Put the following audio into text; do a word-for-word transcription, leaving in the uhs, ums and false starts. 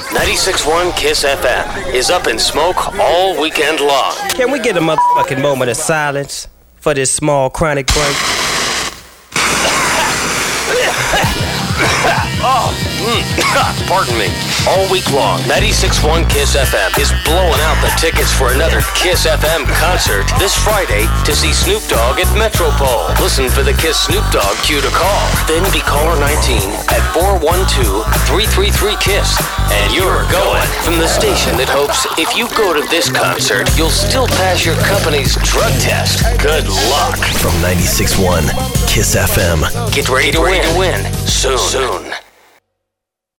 ninety-six point one Kiss F M is up in smoke all weekend long. Can we get a motherfucking moment of silence for this small chronic break? Oh, mm, pardon me. All week long, ninety-six point one Kiss F M is blowing out the tickets for another Kiss F M concert this Friday to see Snoop Dogg at Metropole. Listen for the Kiss Snoop Dogg cue to call. Then be caller nineteen at four one two, three three three, KISS. And you're going from the station that hopes if you go to this concert, you'll still pass your company's drug test. Good luck. From ninety-six point one Kiss F M. Get ready to win. Get ready to win soon. soon.